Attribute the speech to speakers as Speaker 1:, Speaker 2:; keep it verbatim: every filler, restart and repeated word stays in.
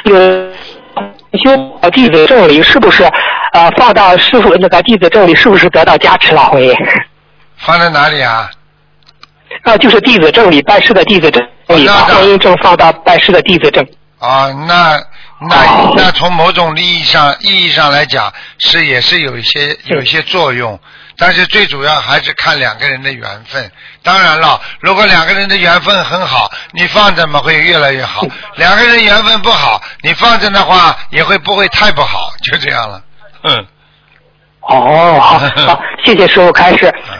Speaker 1: 个修弟子证里是不是呃放到师傅那个弟子证里是不是得到加持了？会
Speaker 2: 放在哪里啊？
Speaker 1: 啊，就是弟子证里拜师的弟子证里，把婚姻证放到拜师的弟子证。
Speaker 2: 啊，那那那从某种意义上意义上来讲，是也是有一些有一些作用，但是最主要还是看两个人的缘分。当然了，如果两个人的缘分很好，你放着嘛会越来越好；两个人缘分不好，你放着的话也会不会太不好，就这样了。嗯。
Speaker 1: 哦，好，好，谢谢师傅开示。